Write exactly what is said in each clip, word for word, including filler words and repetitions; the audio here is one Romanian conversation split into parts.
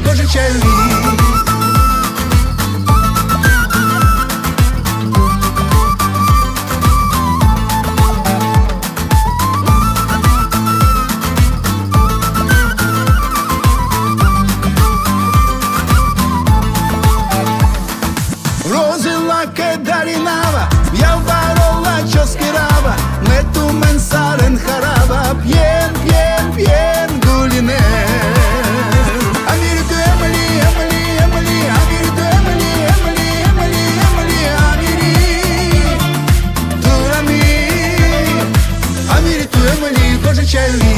Боже чайли. Rozila che darinava, iau parola ce schirava, ne tu mensare în harava, pien, pien, pien, guline. Amiri tu Emily, Emily, Emily, amiri tu Emily, Emily, Emily, Emily, amiri tu rami, amiri tu Emily, Боже чайли.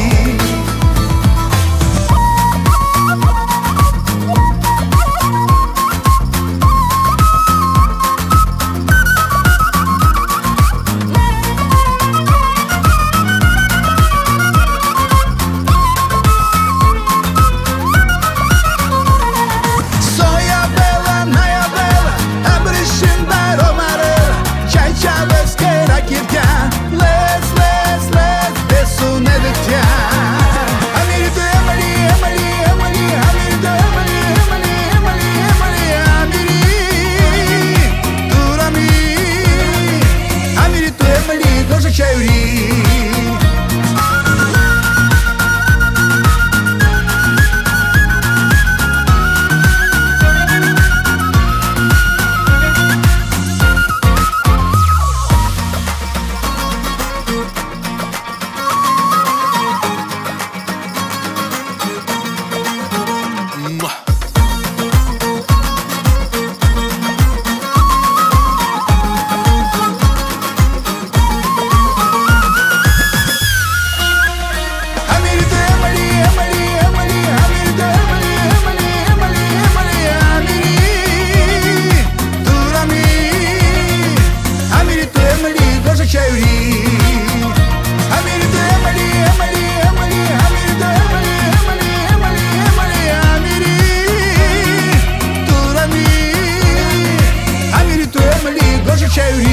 Cherry.